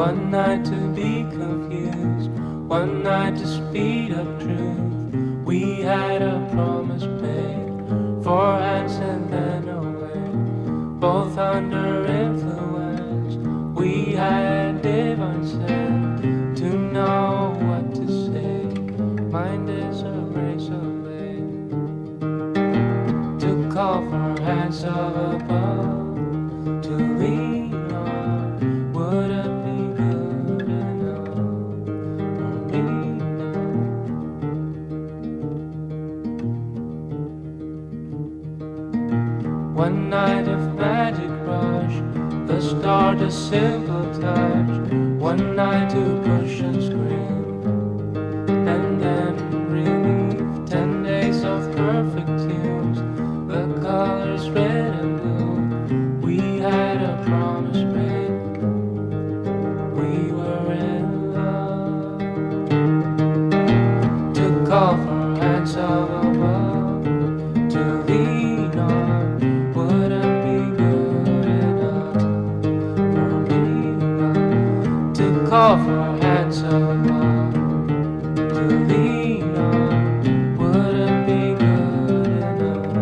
One night to be confused, one night to speed up truth. We had a promise made, 4 hands and then away, both under influence. We had divine sense to know what to say. Mind is a razor blade to call for hands of above, to lean on. Would it be good enough for me now? One night of magic rush, the start a simple touch. One night to push and scream, and then relief. 10 days of perfect tunes, the colors red and blue. We had a promise made, we were in love. To call for hands of above, to lean on. Would it be good enough for me now? To call for hands of above, to lean on. Would it be good enough?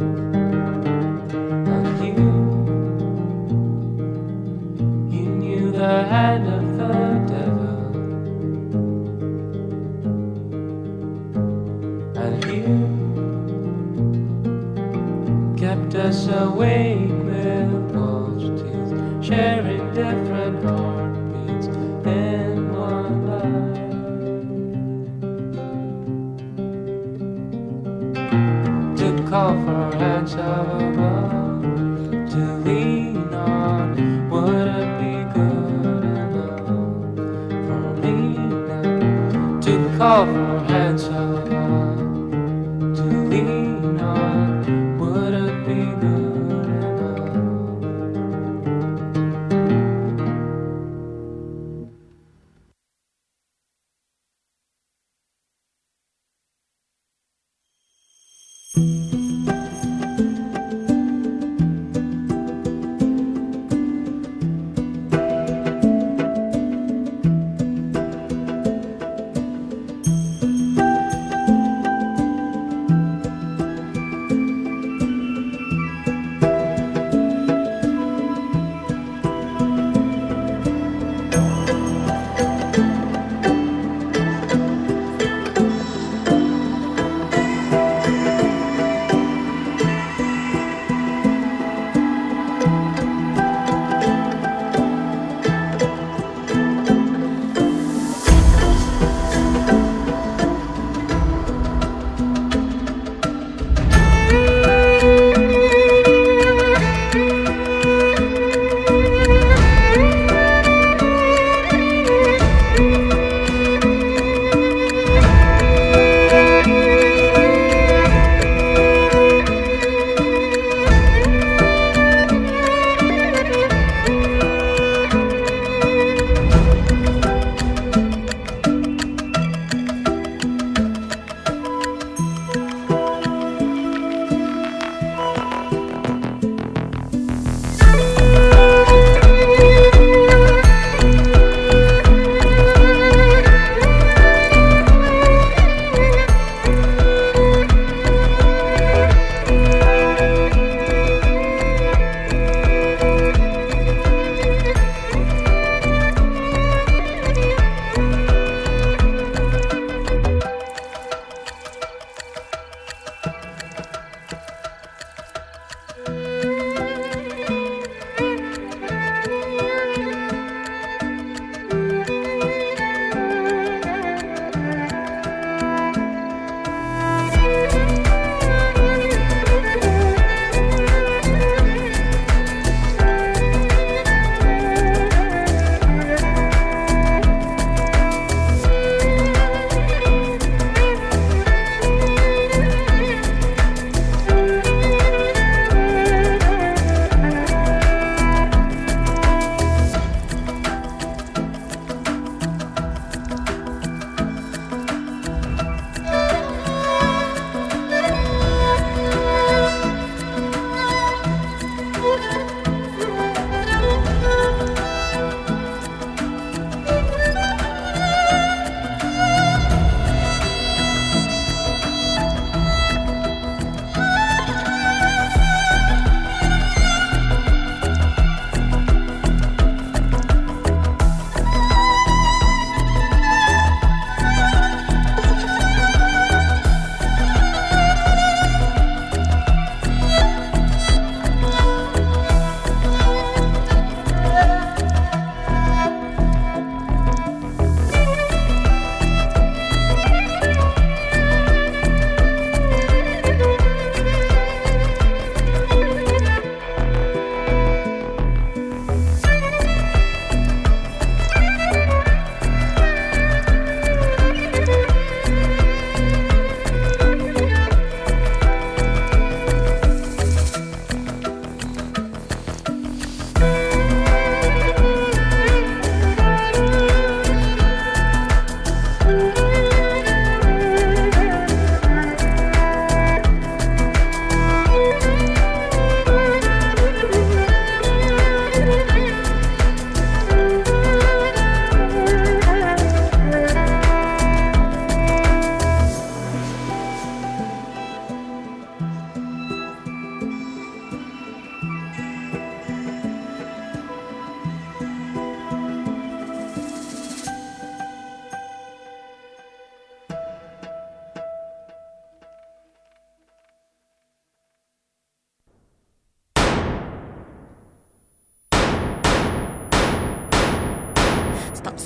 And you knew the hand of the devil, and you kept us awake with wolves' teeth, sharing different heartbeats in one life. To call for hands of above, to lean on. Would it be good enough for me now? To call for hands of above, to lean on. Would it be good enough?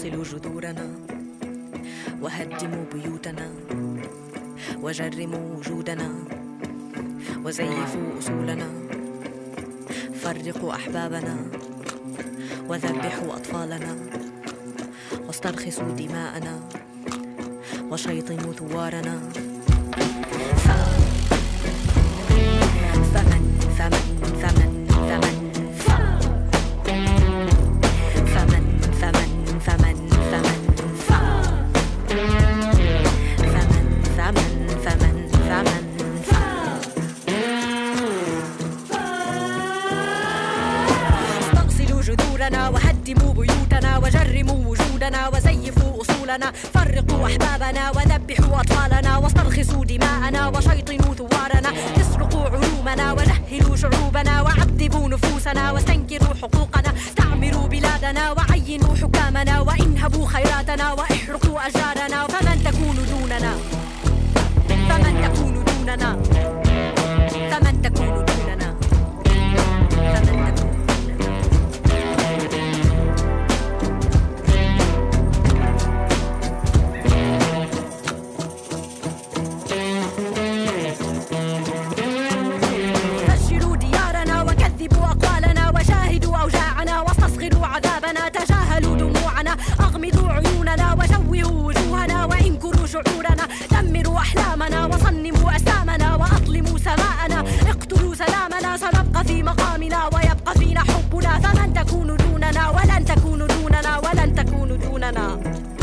استأصلوا جذورنا وهدموا بيوتنا وجرموا وجودنا وزيفوا أصولنا، فرقوا أحبابنا وذبحوا أطفالنا واسترخصوا دماءنا وشيطنوا ثوارنا. فمن فمن فمن فمن فمن فمن فمن فمن وهدموا بيوتنا وجرموا وجودنا وزيفوا أصولنا، فرقوا أحبابنا وذبحوا أطفالنا واسترخصوا دماءنا وشيطنوا ثوارنا، اسرقوا علومنا وجهلوا شعوبنا وعذبوا نفوسنا واستنكروا حقوقنا، استعمروا بلادنا وعينوا حكامنا وانهبوا خيراتنا واحرقوا أشجارنا. فمن تكون دوننا؟ فمن تكون دوننا؟ فمن تكون دوننا؟ فمن تكون عذابنا، تجاهلوا دموعنا، أغمضوا عيوننا وشوهوا وجوهنا وانكروا شعورنا، دمروا أحلامنا وصنموا أسامنا وأظلموا سماءنا، اقتلوا سلامنا، سنبقى في مقامنا ويبقى فينا حبنا. فمن تكون دوننا؟ ولن تكون دوننا، ولن تكون دوننا.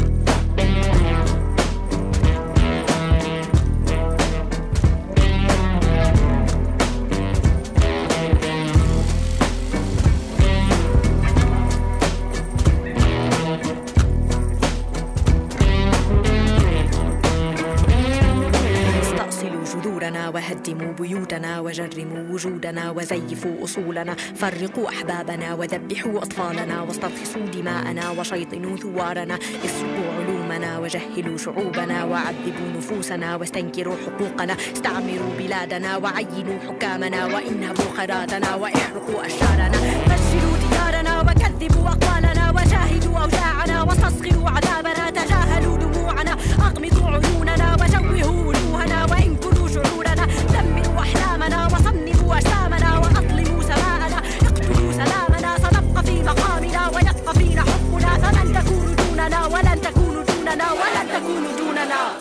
وهدموا بيوتنا وجرموا وجودنا وزيفوا أصولنا، فرقوا أحبابنا وذبحوا أطفالنا واسترخصوا دماءنا وشيطنوا ثوارنا، اسرقوا علومنا وجهلوا شعوبنا وعذبوا نفوسنا واستنكروا حقوقنا، استعمروا بلادنا وعينوا حكامنا وانهبوا خيراتنا واحرقوا أشجارنا، فجروا ديارنا وكذبوا أقوالنا وشاهدوا أوجاعنا واستصغروا عذابنا، تجاهلوا دموعنا، أغمضوا عيوننا وشوهوا وجوهنا وانكروا شعورنا، دمروا أحلامنا وصنفوا أجسامنا وأظلموا سماءنا، اقتلوا سلامنا، سنبقى في مقامنا ويبقى فينا حبنا. فمن تكون دوننا؟ ولن تكون دوننا، ولن تكون دوننا.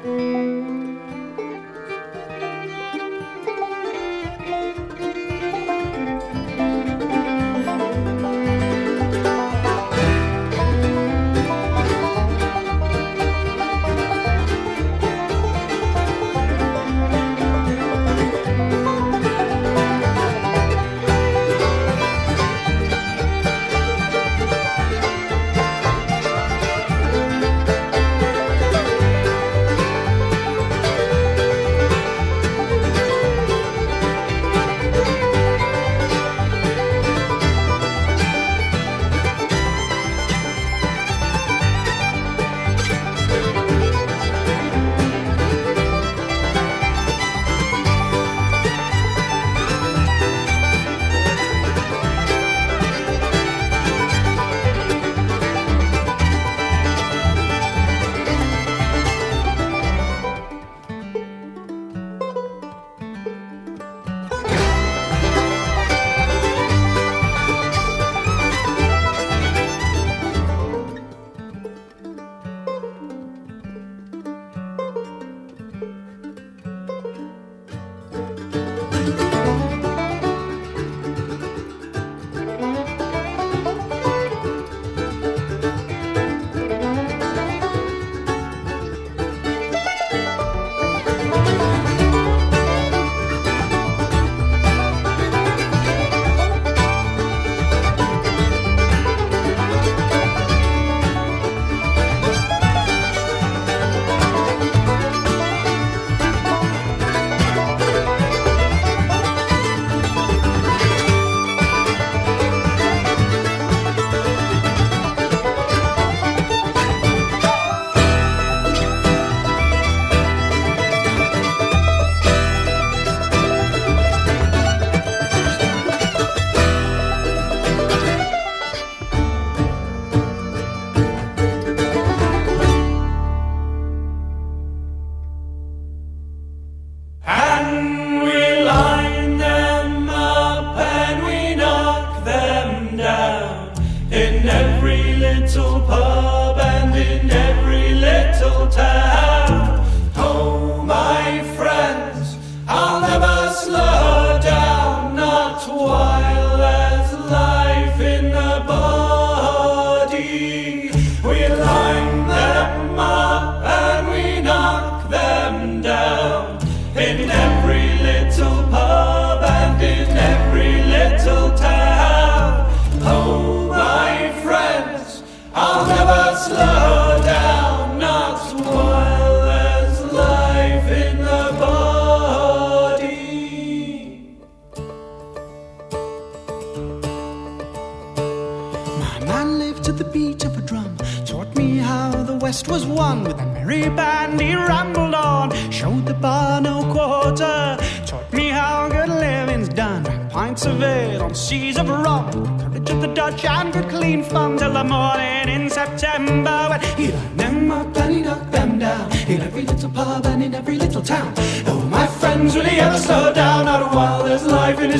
West was one. With a merry band he rambled on, showed the bar no quarter, taught me how good living's done. Drank pints of ale on seas of rum, courage of the Dutch and good clean fun, till the morning in September when he lined them up and he knocked them down, in every little pub and in every little town. Oh, my friends, will he ever slow down? Not a while there's life in his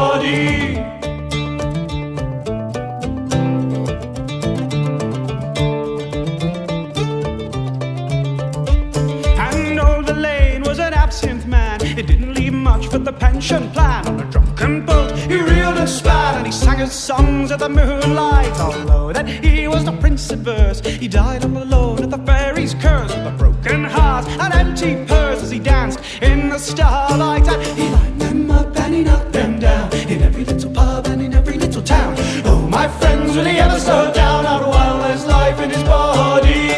body. It didn't leave much for the pension plan. On a drunken boat he reeled and spat, and he sang his songs at the moonlight. Although that he was the prince of verse, he died all alone at the fairy's curse, with a broken heart and empty purse, as he danced in the starlight. And he lined them up and he knocked them down, in every little pub and in every little town. Oh, my friends, will he ever slow down? Not while there's life in his body.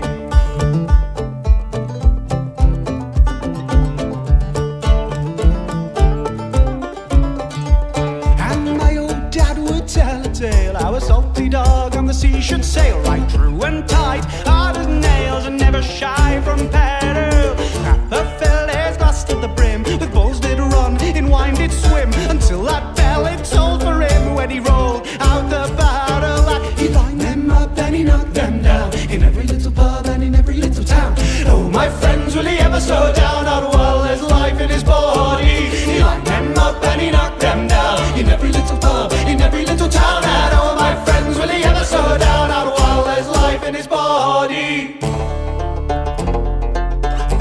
How a salty dog on the sea should sail, right true and tight, hard as nails, and never shy from peril. Rapper filled his glass to the brim, with bowls did run, in wine did swim, until that bell it tolled for him when he rolled out the barrel. And he lined them up and he knocked them down, in every little pub and in every little town. Oh, my friends, will he ever slow down? Not while there's life in his body. He lined them up and he knocked them down, in every little pub, in every little town. And oh, my friends, will he ever slow down? Not while there's life in his body.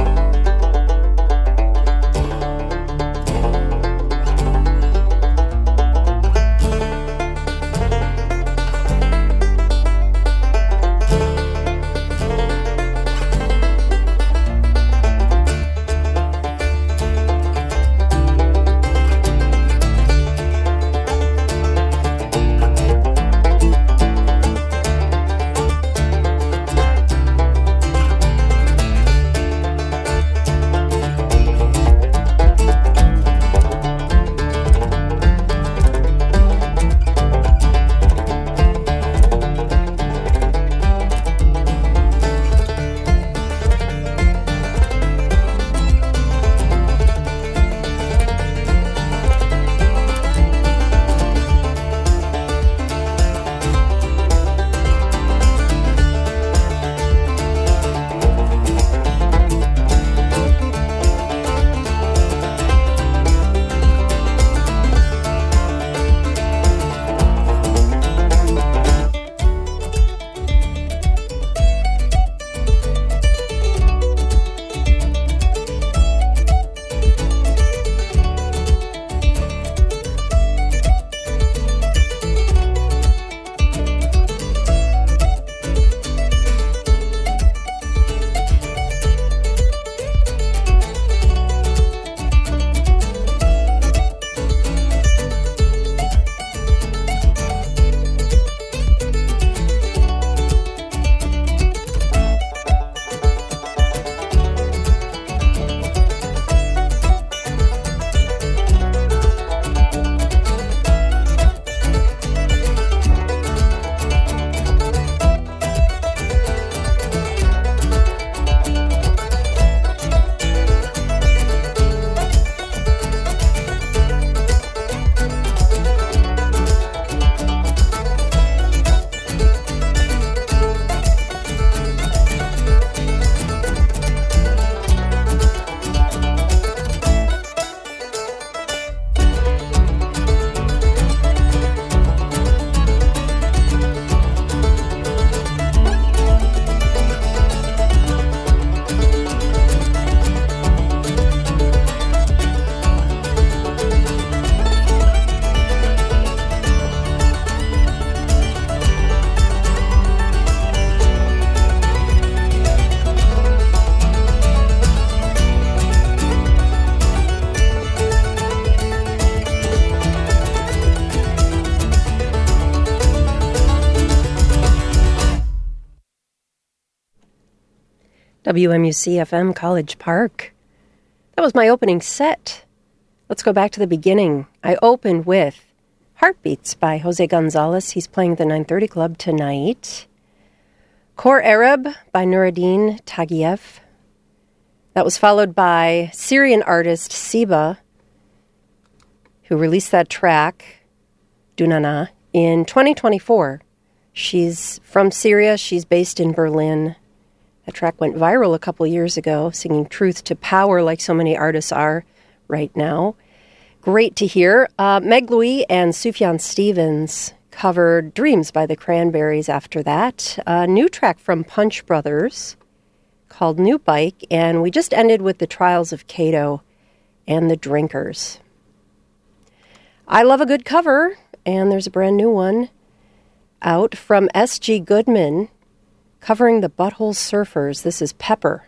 WMUC-FM College Park. That was my opening set. Let's go back to the beginning. I opened with Heartbeats by Jose Gonzalez. He's playing at the 930 Club tonight. Khor Arab by Nuruddin Tagiev. That was followed by Syrian artist Siba, who released that track, Dunana, in 2024. She's from Syria. She's based in Berlin. That track went viral a couple years ago, singing truth to power like so many artists are right now. Great to hear. Meg Louie and Sufjan Stevens covered Dreams by the Cranberries after that. A new track from Punch Brothers called New Bike, and we just ended with The Trials of Cato and The Drinkers. I love a good cover, and there's a brand new one out from S.G. Goodman, covering the Butthole Surfers. This is Pepper.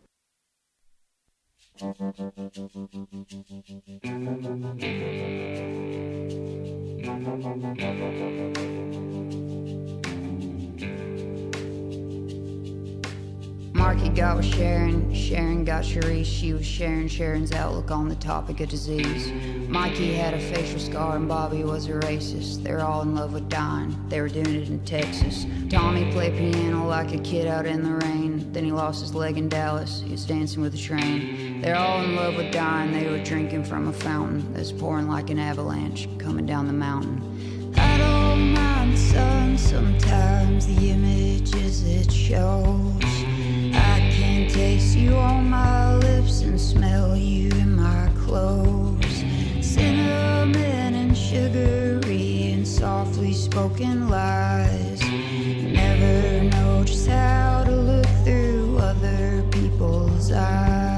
Marky got with Sharon, Sharon got Sharice. She was sharing Sharon's outlook on the topic of disease. Mikey had a facial scar and Bobby was a racist. They're all in love with dying, they were doing it in Texas. Tommy played piano like a kid out in the rain. Then he lost his leg in Dallas, he was dancing with a train. They're all in love with dying, they were drinking from a fountain that's pouring like an avalanche coming down the mountain. I don't mind the sun sometimes, the images it shows. I can taste you on my lips and smell you in my clothes. Cinnamon and sugary and softly spoken lies. Never know just how to look through other people's eyes.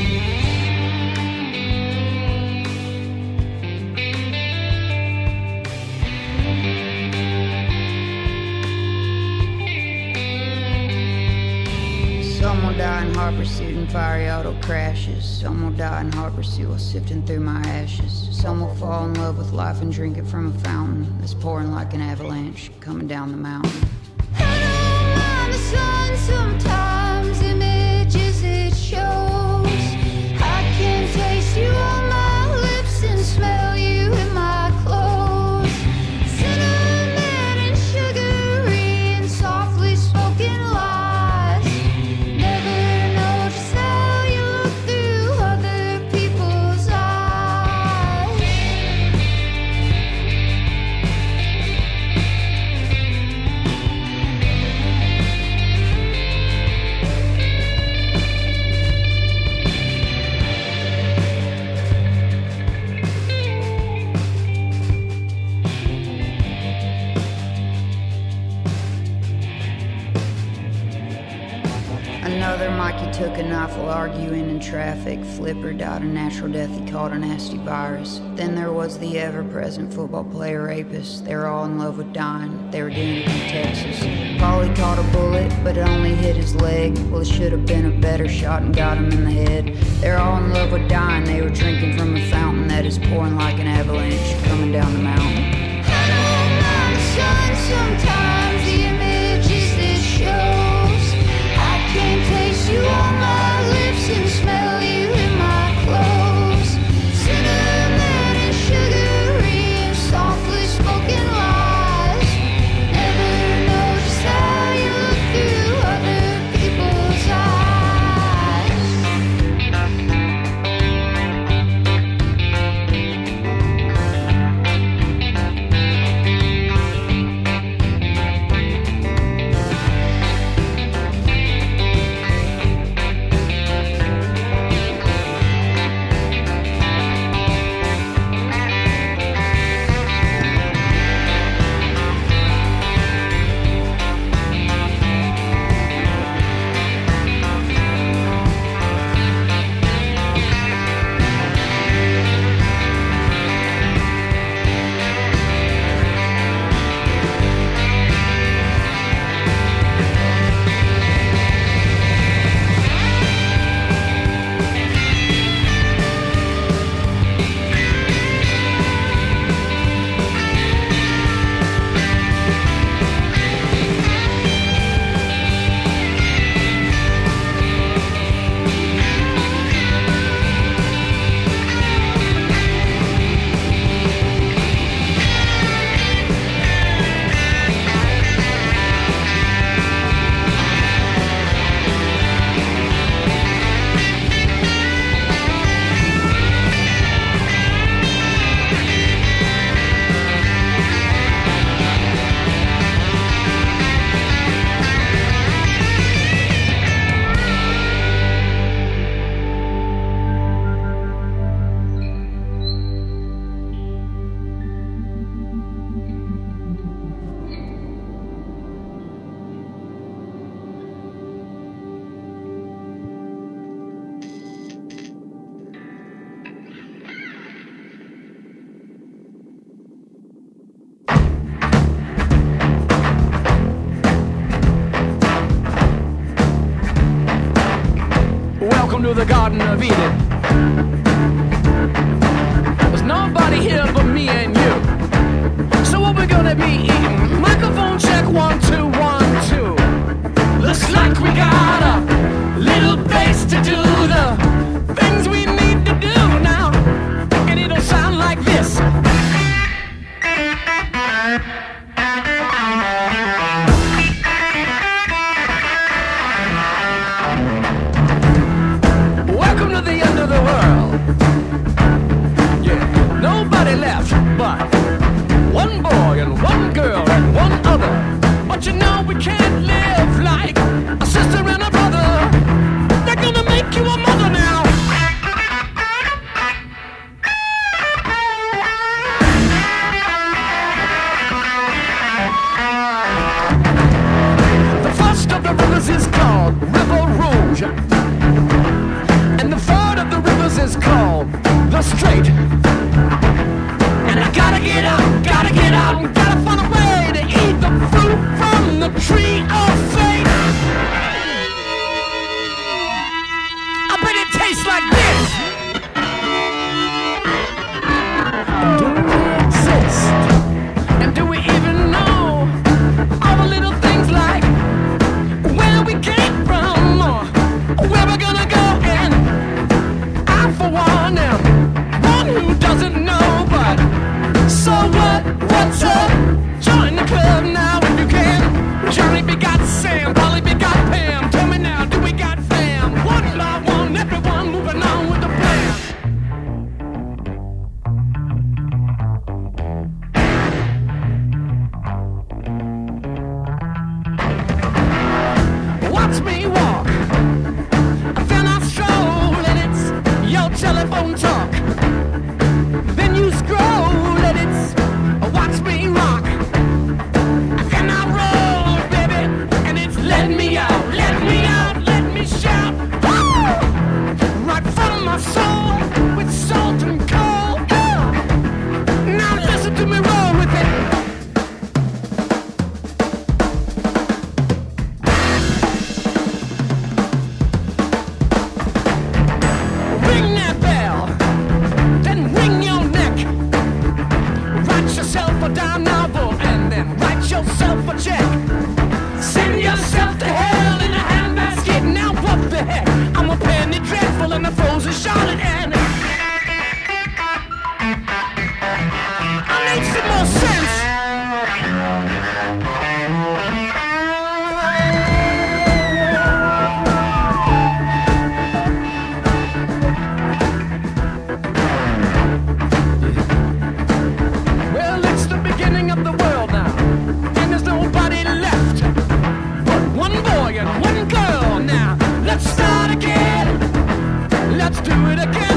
Some will die in hot pursuit and fiery auto crashes. Some will die in hot pursuit while sifting through my ashes. Some will fall in love with life and drink it from a fountain that's pouring like an avalanche coming down the mountain. I don't mind the sun sometimes, images it shows. I can taste you on my lips and smell you in my clothes. Cinnamon and sugary and softly spoken lies. Never know just how you look through other people's eyes. Another Mikey took a knife while arguing in traffic. Flipper died a natural death, he caught a nasty virus. Then there was the ever-present football player rapist. They were all in love with dying, they were doing it in Texas. Polly caught a bullet, but it only hit his leg. Well, it should have been a better shot and got him in the head. They're all in love with dying, they were drinking from a fountain that is pouring like an avalanche coming down the mountain. I don't mind the sun sometimes, the images it shows. I can taste you on my lips and smell you in my clothes. Cinnamon and sugary and softly spoken lies. Never know just how you look through other people's eyes. Welcome to the Garden of Eden. There's nobody here but me and you. So what we're gonna be eating? Microphone check, 1, 2, 1, 2. Looks like we got a little bass to do the things we need to do now. And it'll sound like this. Welcome to the end of the world. Yeah, nobody left but one boy and one girl and one other. But you know we can't live like a sister and a brother. They're gonna make you a mother now. The first of the rivers is called River Rouge, and the third of the rivers is called the Strait. And I gotta get out, and gotta find a way to eat the fruit from the tree of fate. I bet it tastes like this. Do we exist? And do we even know all the little things like where we came from or where we're gonna go? And I for one am one who doesn't know, but so what? What's up? Join the club now if you can. Johnny begot Sam, Polly begot Pam. Tell me now, do we got fam? One by one, everyone moving on with the plan. Watch me walk, then I stroll, and it's your telephone talk. Then you scroll, and it's watch me rock. Then I roll, baby, and it's let me out, let me shout. Woo! Right from my soul, with salt and coal. Now listen to me roll with it. Ring that bell, then ring your neck. Write yourself a dime novel and then write yourself a check. Send yourself to hell in a handbasket. Now what the heck? I'm a penny dreadful and a frozen Charlotte, and I need some more sense. Well, it's the beginning of the world now, and there's nobody left but one boy and one girl. Now, let's start again. Let's do it again.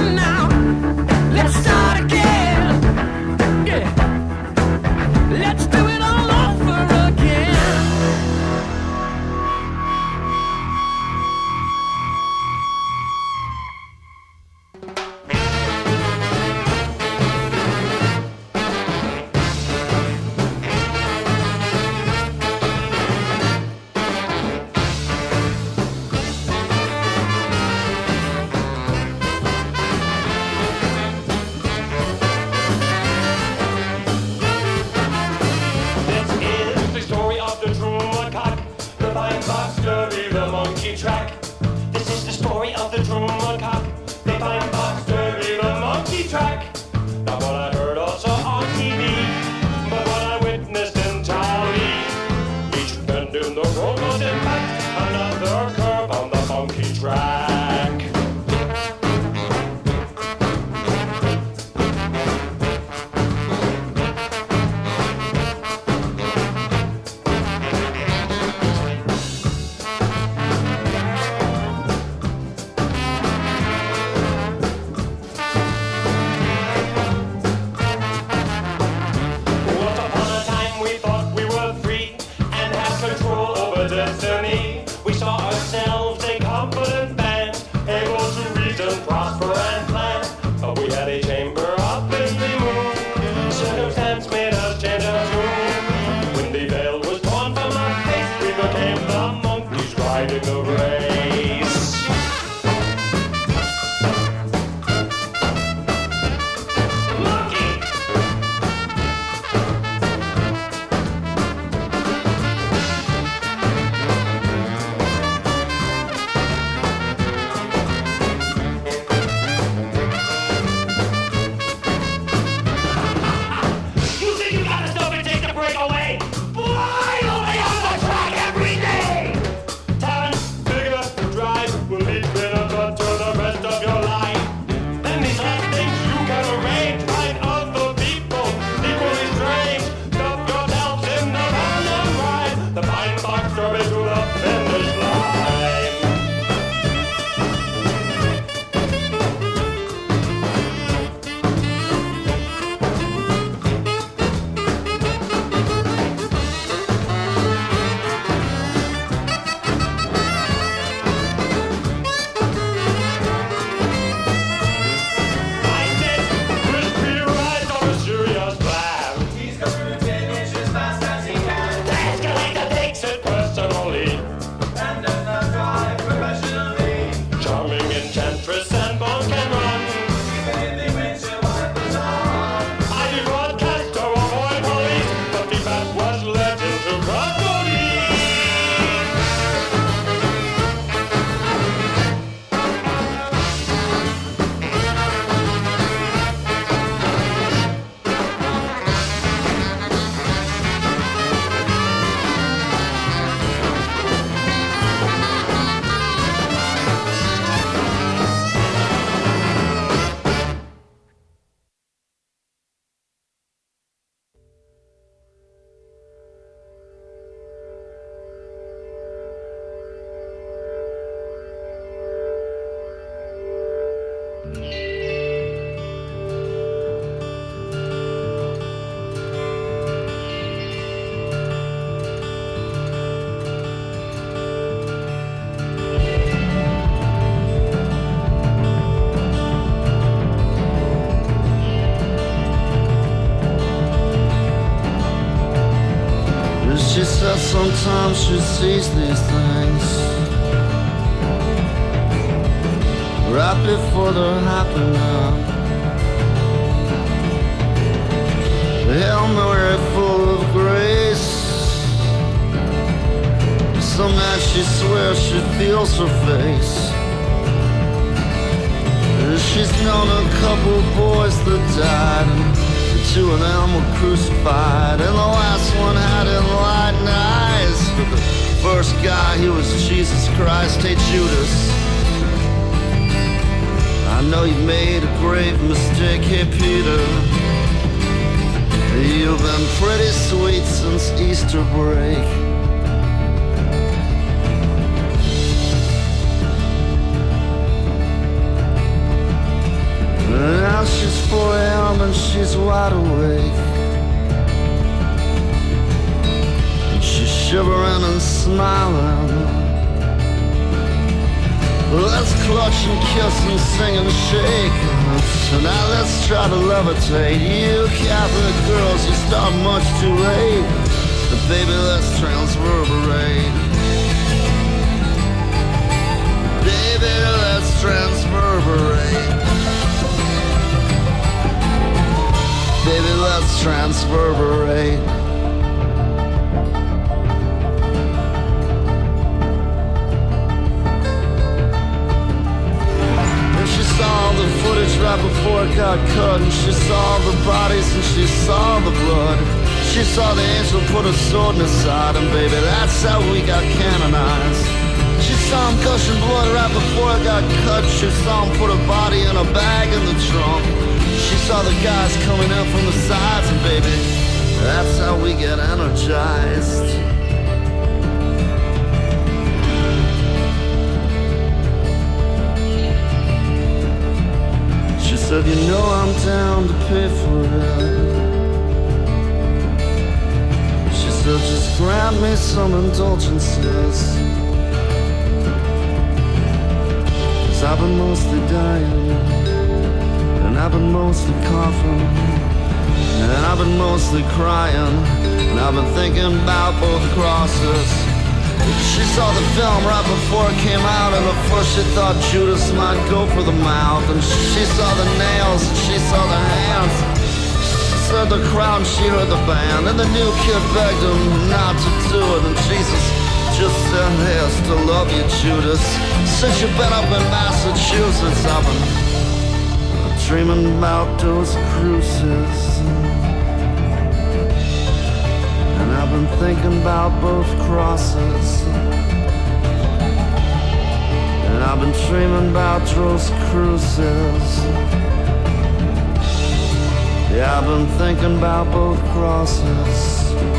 She says sometimes she sees these things right before they're happening. The Hail Mary full of grace. Some nights she swears she feels her face. She's known a couple boys that died, and the two of them were crucified, and the last one had enlightened eyes. But the first guy, he was Jesus Christ. Hey Judas, I know you made a grave mistake. Hey Peter, you've been pretty sweet since Easter break. Now she's 4 a.m. and she's wide awake, and she's shivering and smiling. Let's clutch and kiss and sing and shake. So now let's try to levitate. You Catholic girls, you start much too late. But baby, let's transverberate. Baby, let's transverberate. Baby, let's transverberate. And she saw the footage right before it got cut, and she saw the bodies and she saw the blood. She saw the angel put a sword in his side, and baby, that's how we got canonized. She saw him gushing blood right before it got cut. She saw him put a body in a bag in the trunk. She saw the guys coming in from the sides, and baby, that's how we get energized. She said, you know I'm down to pay for it. She said, just grant me some indulgences, 'cause I've been mostly dying, and I've been mostly coughing, and I've been mostly crying, and I've been thinking about both crosses. She saw the film right before it came out, and at first she thought Judas might go for the mouth. And she saw the nails, and she saw the hands. She heard the crowd, and she heard the band, and the new kid begged him not to do it. And Jesus just said, hey, I still love you, Judas. Since you've been up in Massachusetts, I've been dreaming about those cruises, and I've been thinking about both crosses, and I've been dreaming about those cruises. Yeah, I've been thinking about both crosses.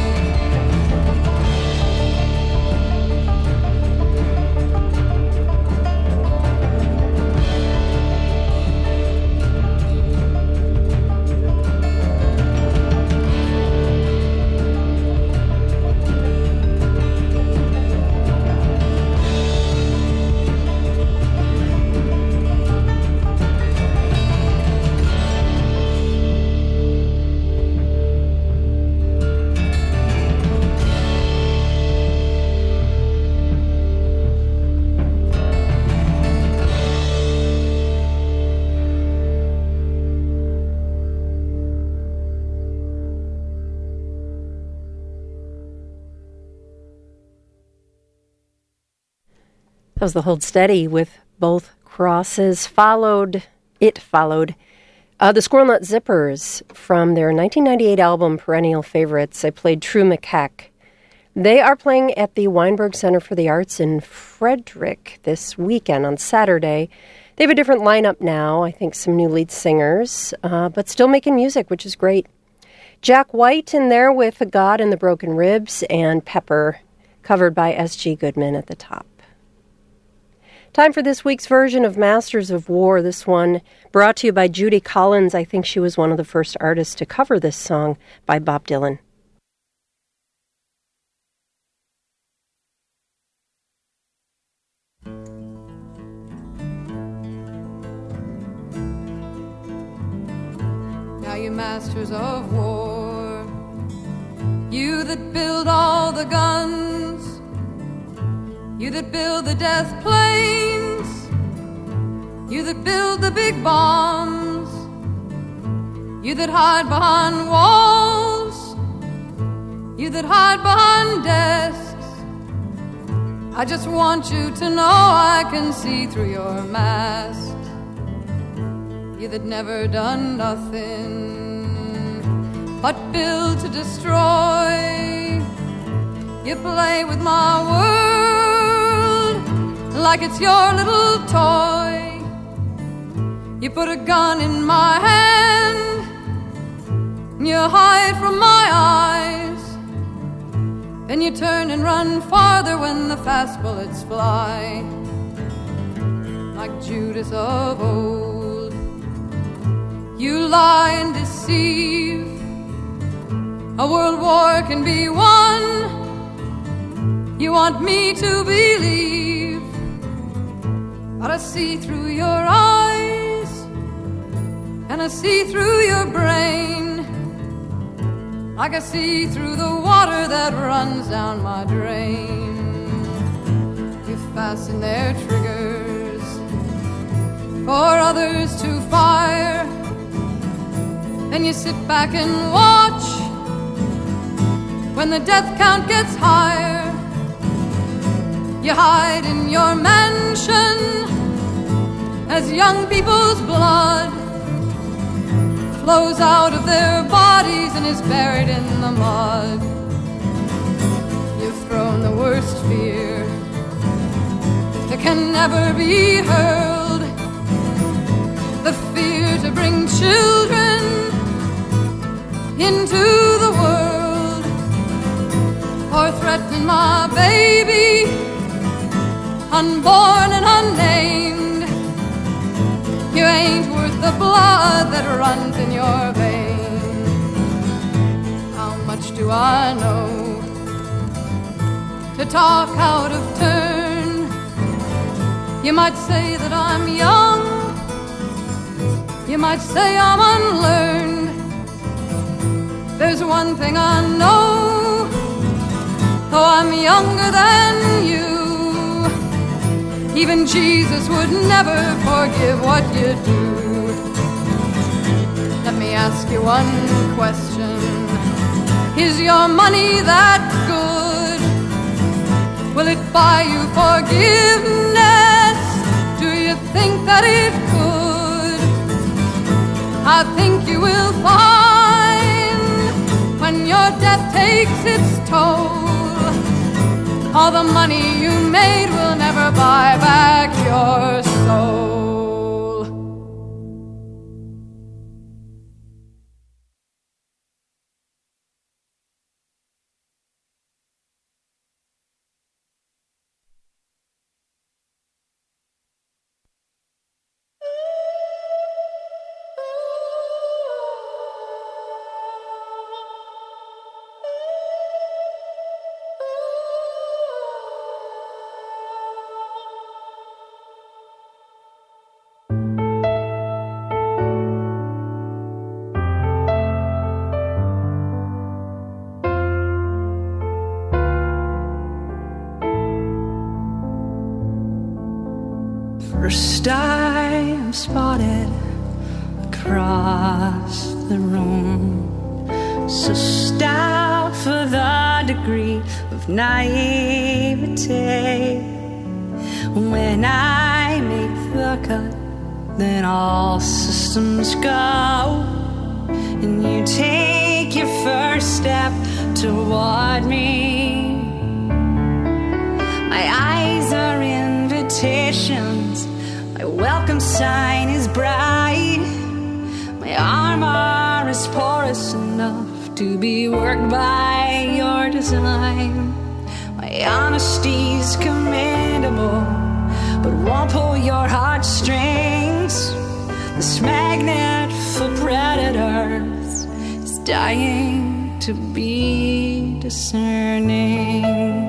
That was the Hold Steady with Both Crosses. It followed the Squirrel Nut Zippers from their 1998 album Perennial Favorites. I played True McHeck. They are playing at the Weinberg Center for the Arts in Frederick this weekend on Saturday. They have a different lineup now, I think some new lead singers, but still making music, which is great. Jack White in there with God and the Broken Ribs, and Pepper, covered by S.G. Goodman at the top. Time for this week's version of Masters of War. This one brought to you by Judy Collins. I think she was one of the first artists to cover this song by Bob Dylan. Now you masters of war, you that build all the guns, you that build the death planes, you that build the big bombs, you that hide behind walls, you that hide behind desks. I just want you to know I can see through your mask. You that never done nothing but build to destroy. You play with my world like it's your little toy. You put a gun in my hand, you hide from my eyes, then you turn and run farther when the fast bullets fly. Like Judas of old, you lie and deceive. A world war can be won, you want me to believe, but I see through your eyes, and I see through your brain, like I see through the water that runs down my drain. You fasten their triggers for others to fire, then you sit back and watch when the death count gets higher. You hide in your mansion as young people's blood flows out of their bodies and is buried in the mud. You've thrown the worst fear that can never be hurled, the fear to bring children into the world, or threaten my baby, unborn and unnamed. You ain't worth the blood that runs in your veins. How much do I know to talk out of turn? You might say that I'm young, you might say I'm unlearned. There's one thing I know, though I'm younger than you, even Jesus would never forgive what you do. Let me ask you one question. Is your money that good? Will it buy you forgiveness? Do you think that it could? I think you will find when your death takes its toll, all the money you made will never buy back your soul. First I'm spotted across the room, so stout for the degree of naivete. When I make the cut, then all systems go, and you take your first step toward me. My eyes are invitations, my welcome sign is bright, my armor is porous enough to be worked by your design. My honesty's commendable, but won't pull your heartstrings. This magnet for predators is dying to be discerning.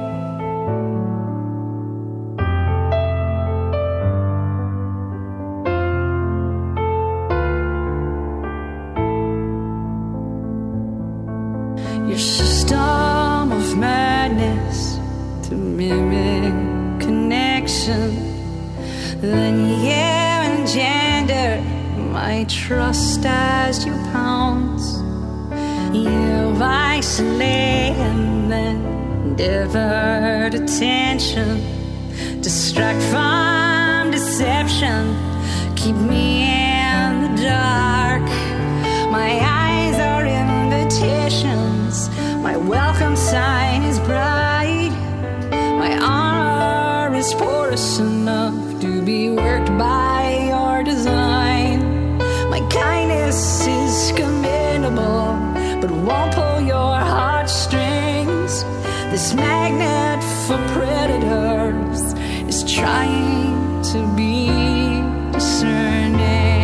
Your system of madness to mimic connection, then you engender my trust as you pounce. You isolate and then divert attention, distract from deception, keep me in the dark. My eyes are invitations, my welcome sign is bright. My armor is porous enough to be worked by your design. My kindness is commendable, but won't pull your heartstrings. This magnet for predators is trying to be discerning.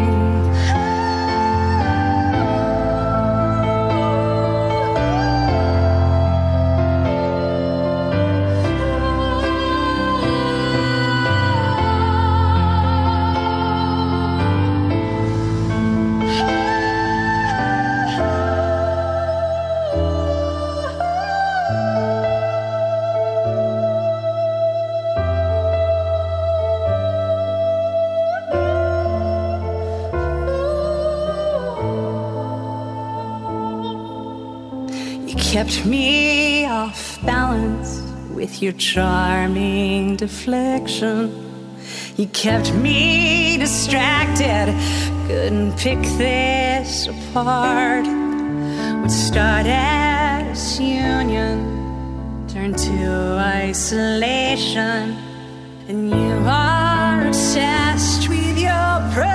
Kept me off balance with your charming deflection. You kept me distracted, couldn't pick this apart. What started as union turned to isolation, and you are obsessed with your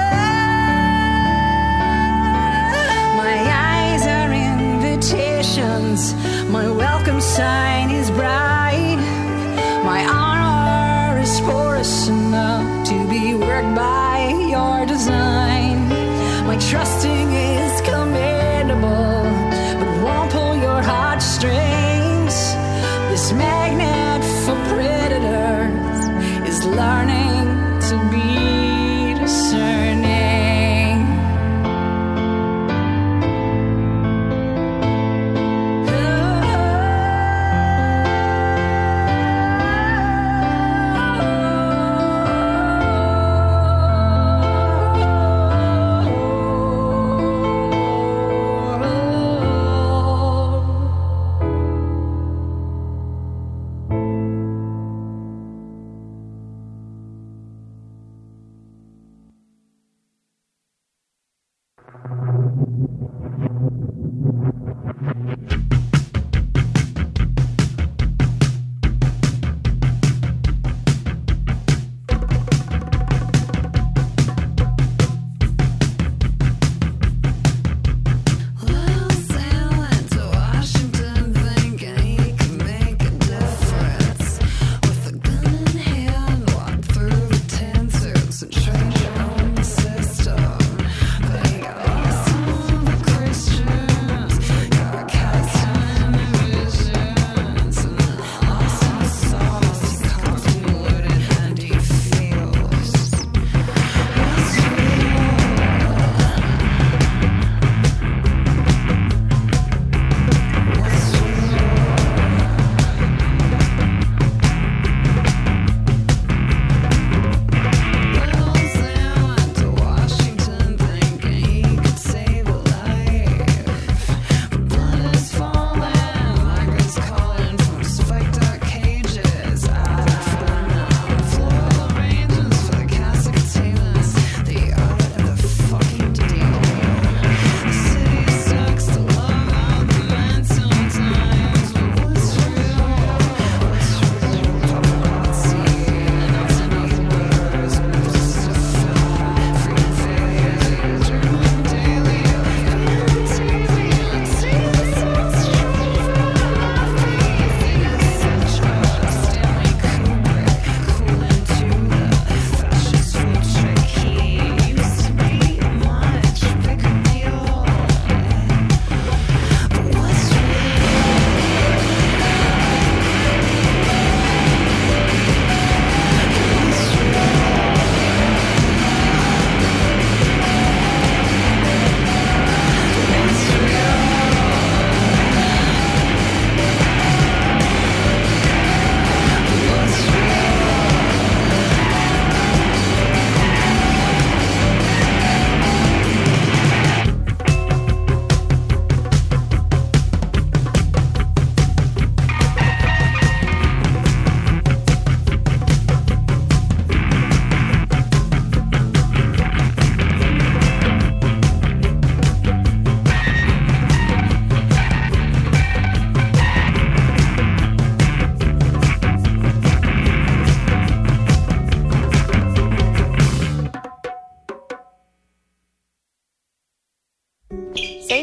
pride. My eyes are invitations, my welcome sign is bright. My armor is porous enough to be worked by your design. My trusting is commendable, but won't pull your heartstrings. This magnet for predators is learning to be discerning.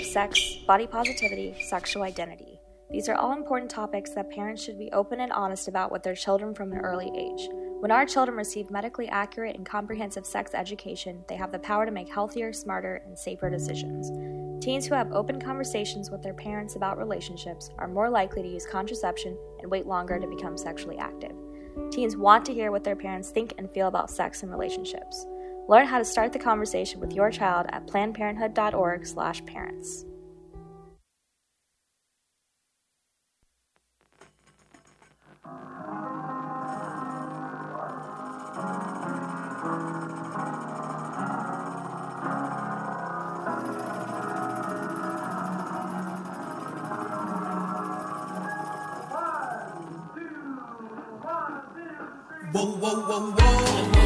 sex, body positivity, sexual identity. These are all important topics that parents should be open and honest about with their children from an early age. When our children receive medically accurate and comprehensive sex education, they have the power to make healthier, smarter, and safer decisions. Teens who have open conversations with their parents about relationships are more likely to use contraception and wait longer to become sexually active. Teens want to hear what their parents think and feel about sex and relationships. Learn how to start the conversation with your child at PlannedParenthood.org/parents. Whoa, whoa, whoa, whoa.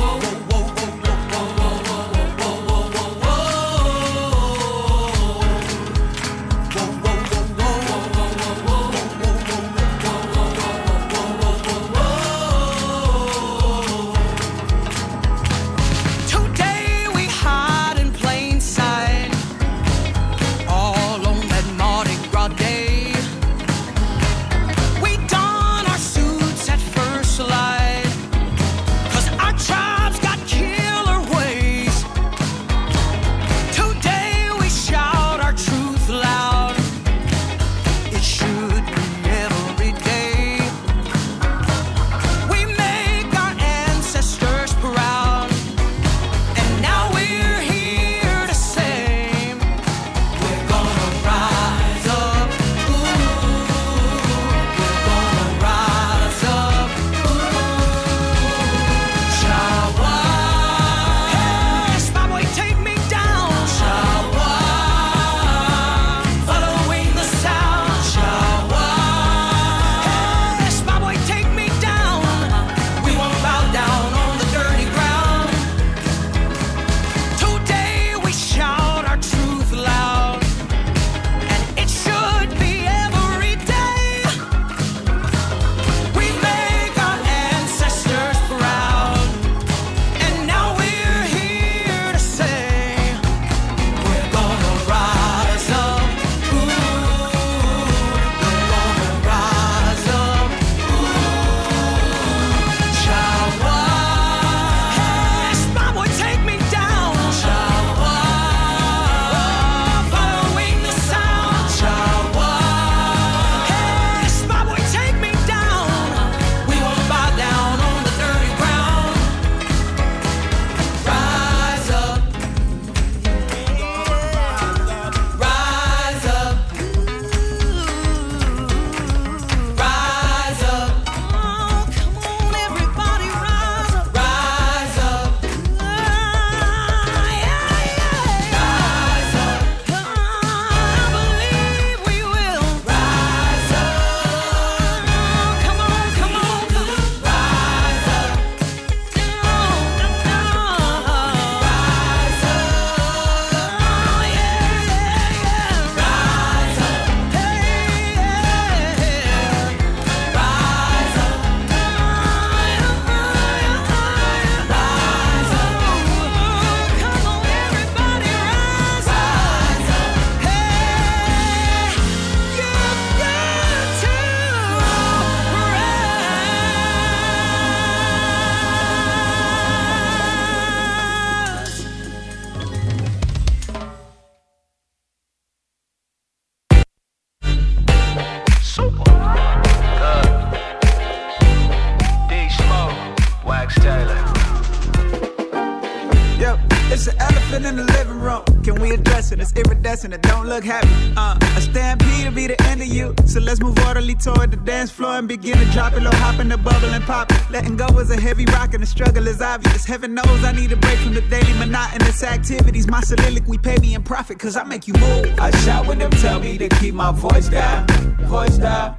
elephant in the living room. Can we address it? It's iridescent, it don't look happy. A stampede to be the end of you. So let's move orderly toward the dance floor and begin to drop it low, hop in the bubble and pop it. Letting go is a heavy rock and the struggle is obvious. Heaven knows I need a break from the daily monotonous activities. My soliloquy pay me in profit, cause I make you move. I shout when them tell me to keep my voice down. Voice down.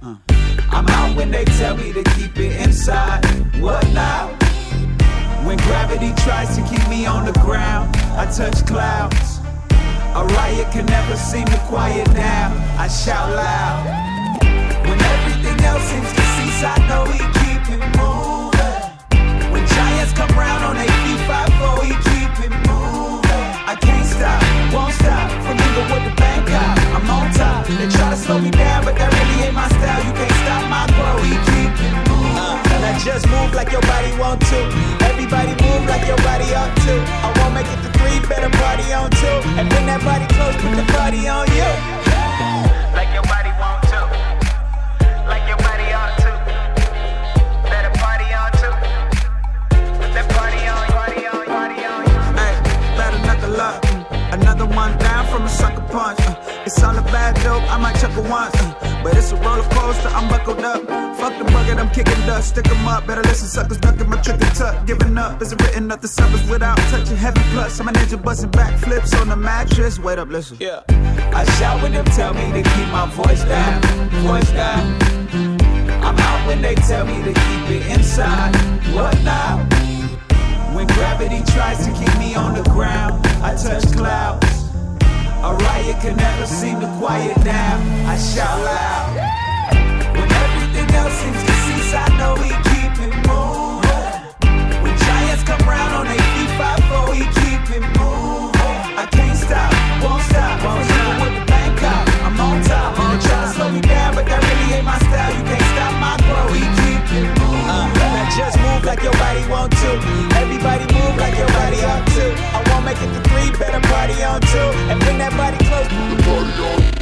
I'm out when they tell me to keep it inside. What now? When gravity tries to keep me on the ground, I touch clouds. A riot can never seem to quiet down. I shout loud. When everything else seems to cease, I know he keep it moving. When giants come round on 8 feet 5'4", he keep it moving. I can't stop, won't stop, familiar with the another one down from a sucker punch. It's all a bad joke, I might chuckle once. But it's a roller coaster, I'm buckled up. Fuck the bucket, I'm kicking dust. Stick 'em up, better listen, suckers ducking my trick and tuck. Giving up, isn't written nothing suckers without touching heavy plus. I'm a ninja busting backflips on the mattress. Wait up, listen. Yeah, I shout when them tell me to keep my voice down, voice down. I'm out when they tell me to keep it inside. What now? When gravity tries to keep me on the ground, I touch clouds. A riot can never seem to quiet down. I shout loud. When everything else seems to cease, I know we keep it moving. When giants come round on their feet, 5-4, we keep it moving. I can't stop, won't stop. I'm even with the Bangkok, I'm on top. I'm try to slow me down, but that really ain't my style. You can't stop my grow, we keep it moving. Now just move like your body want to. Everybody move like your body ought to. I won't make it to 3, better party on 2.